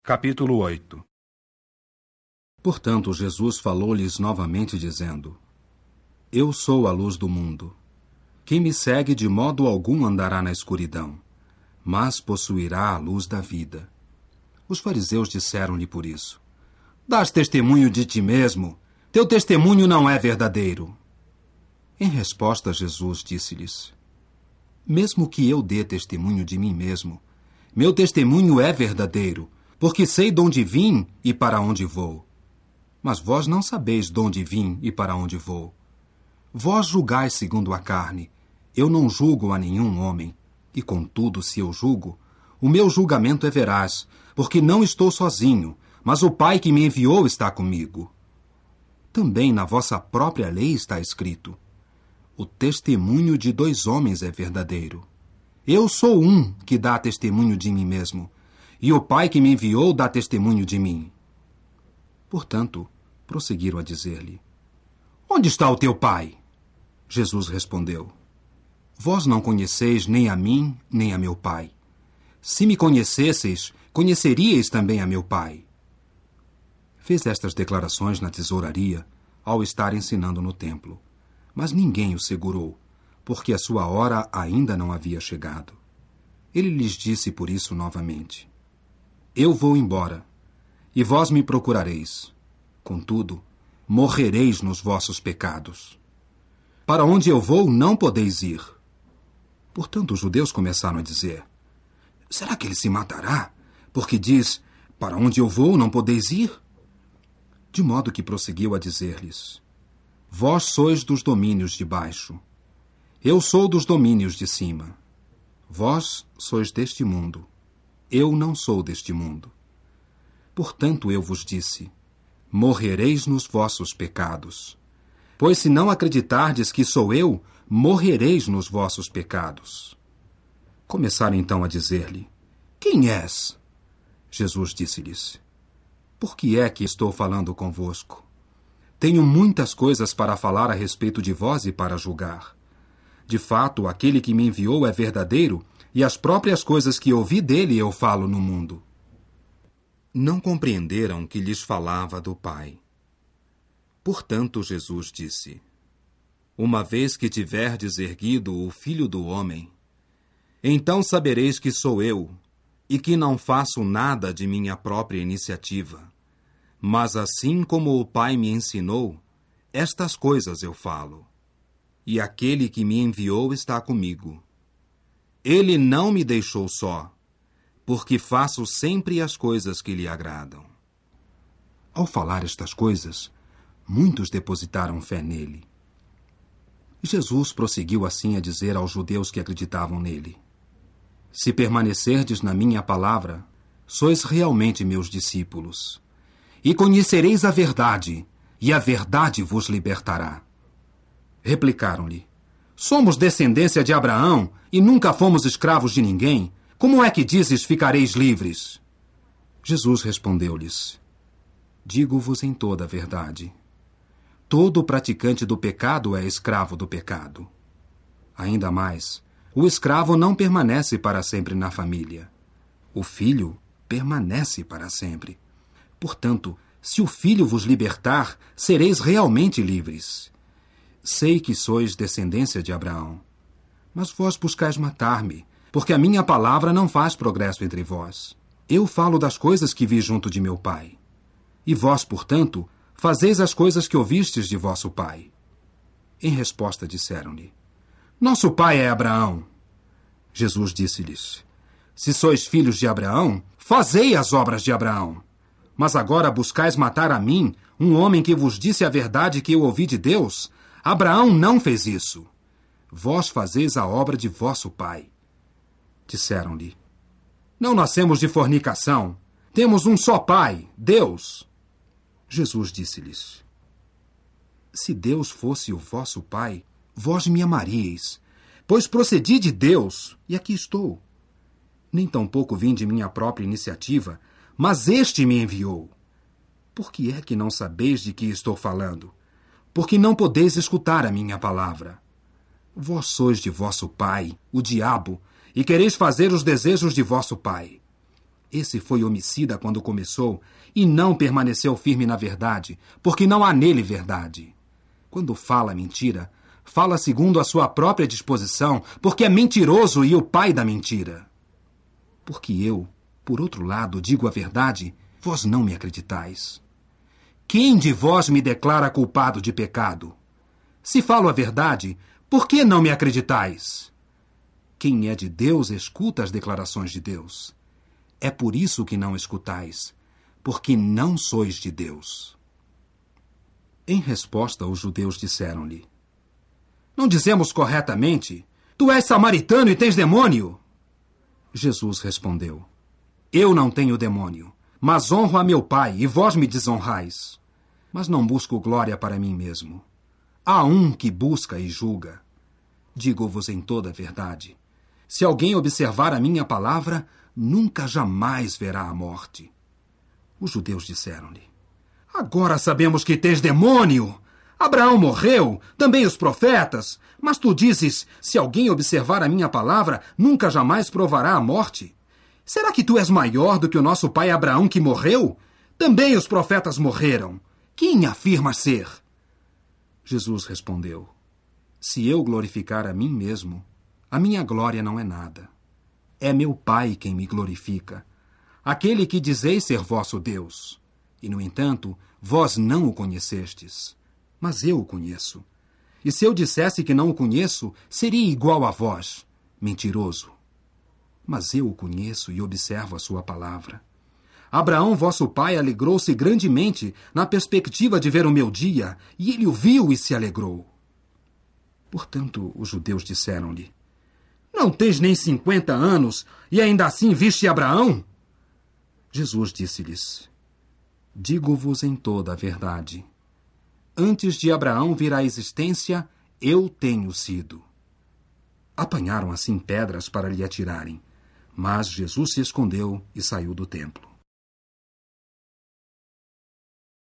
Capítulo 8. Portanto, Jesus falou-lhes novamente, dizendo: Eu sou a luz do mundo. Quem me segue de modo algum andará na escuridão, mas possuirá a luz da vida. Os fariseus disseram-lhe por isso: Dás testemunho de ti mesmo, teu testemunho não é verdadeiro. Em resposta, Jesus disse-lhes: Mesmo que eu dê testemunho de mim mesmo, meu testemunho é verdadeiro, porque sei de onde vim e para onde vou. Mas vós não sabeis de onde vim e para onde vou. Vós julgais segundo a carne. Eu não julgo a nenhum homem. E, contudo, se eu julgo, o meu julgamento é veraz, porque não estou sozinho, mas o Pai que me enviou está comigo. Também na vossa própria lei está escrito: o testemunho de 2 homens é verdadeiro. Eu sou um que dá testemunho de mim mesmo, e o Pai que me enviou dá testemunho de mim. Portanto, prosseguiram a dizer-lhe: Onde está o teu Pai? Jesus respondeu: Vós não conheceis nem a mim, nem a meu Pai. Se me conhecesseis, conheceríeis também a meu Pai. Fez estas declarações na tesouraria, ao estar ensinando no templo. Mas ninguém o segurou, porque a sua hora ainda não havia chegado. Ele lhes disse por isso novamente: Eu vou embora, e vós me procurareis. Contudo, morrereis nos vossos pecados. Para onde eu vou, não podeis ir. Portanto, os judeus começaram a dizer: Será que ele se matará? Porque diz: Para onde eu vou, não podeis ir? De modo que prosseguiu a dizer-lhes: Vós sois dos domínios de baixo. Eu sou dos domínios de cima. Vós sois deste mundo. Eu não sou deste mundo. Portanto, eu vos disse: morrereis nos vossos pecados. Pois se não acreditardes que sou eu, morrereis nos vossos pecados. Começaram então a dizer-lhe: Quem és? Jesus disse-lhes: Por que é que estou falando convosco? Tenho muitas coisas para falar a respeito de vós e para julgar. De fato, aquele que me enviou é verdadeiro, e as próprias coisas que ouvi dele eu falo no mundo. Não compreenderam que lhes falava do Pai. Portanto, Jesus disse: Uma vez que tiverdes erguido o Filho do Homem, então sabereis que sou eu, e que não faço nada de minha própria iniciativa. Mas assim como o Pai me ensinou, estas coisas eu falo. E aquele que me enviou está comigo. Ele não me deixou só, porque faço sempre as coisas que lhe agradam. Ao falar estas coisas, muitos depositaram fé nele. Jesus prosseguiu assim a dizer aos judeus que acreditavam nele: Se permanecerdes na minha palavra, sois realmente meus discípulos. E conhecereis a verdade, e a verdade vos libertará. Replicaram-lhe: Somos descendência de Abraão e nunca fomos escravos de ninguém. Como é que dizes ficareis livres? Jesus respondeu-lhes: Digo-vos em toda a verdade. Todo praticante do pecado é escravo do pecado. Ainda mais, o escravo não permanece para sempre na família. O filho permanece para sempre. Portanto, se o Filho vos libertar, sereis realmente livres. Sei que sois descendência de Abraão. Mas vós buscais matar-me, porque a minha palavra não faz progresso entre vós. Eu falo das coisas que vi junto de meu Pai. E vós, portanto, fazeis as coisas que ouvistes de vosso pai. Em resposta disseram-lhe: Nosso pai é Abraão. Jesus disse-lhes: Se sois filhos de Abraão, fazei as obras de Abraão. Mas agora buscais matar a mim, um homem que vos disse a verdade que eu ouvi de Deus? Abraão não fez isso. Vós fazeis a obra de vosso pai. Disseram-lhe: Não nascemos de fornicação. Temos um só pai, Deus. Jesus disse-lhes: Se Deus fosse o vosso pai, vós me amaríeis, pois procedi de Deus, e aqui estou. Nem tampouco vim de minha própria iniciativa, mas este me enviou. Por que é que não sabeis de que estou falando? Porque não podeis escutar a minha palavra. Vós sois de vosso pai, o diabo, e quereis fazer os desejos de vosso pai. Esse foi homicida quando começou e não permaneceu firme na verdade, porque não há nele verdade. Quando fala mentira, fala segundo a sua própria disposição, porque é mentiroso e o pai da mentira. Porque eu, por outro lado, digo a verdade, vós não me acreditais. Quem de vós me declara culpado de pecado? Se falo a verdade, por que não me acreditais? Quem é de Deus escuta as declarações de Deus. É por isso que não escutais, porque não sois de Deus. Em resposta, os judeus disseram-lhe: Não dizemos corretamente? Tu és samaritano e tens demônio? Jesus respondeu: Eu não tenho demônio, mas honro a meu Pai, e vós me desonrais. Mas não busco glória para mim mesmo. Há um que busca e julga. Digo-vos em toda a verdade: se alguém observar a minha palavra, nunca jamais verá a morte. Os judeus disseram-lhe: Agora sabemos que tens demônio. Abraão morreu, também os profetas. Mas tu dizes, se alguém observar a minha palavra, nunca jamais provará a morte. Será que tu és maior do que o nosso pai Abraão que morreu? Também os profetas morreram. Quem afirmas ser? Jesus respondeu: Se eu glorificar a mim mesmo, a minha glória não é nada. É meu Pai quem me glorifica, aquele que dizeis ser vosso Deus. E, no entanto, vós não o conhecestes, mas eu o conheço. E se eu dissesse que não o conheço, seria igual a vós, mentiroso. Mas eu o conheço e observo a sua palavra. Abraão, vosso pai, alegrou-se grandemente na perspectiva de ver o meu dia, e ele o viu e se alegrou. Portanto, os judeus disseram-lhe: Não tens nem 50 anos, e ainda assim viste Abraão? Jesus disse-lhes: Digo-vos em toda a verdade. Antes de Abraão vir à existência, eu tenho sido. Apanharam assim pedras para lhe atirarem, mas Jesus se escondeu e saiu do templo.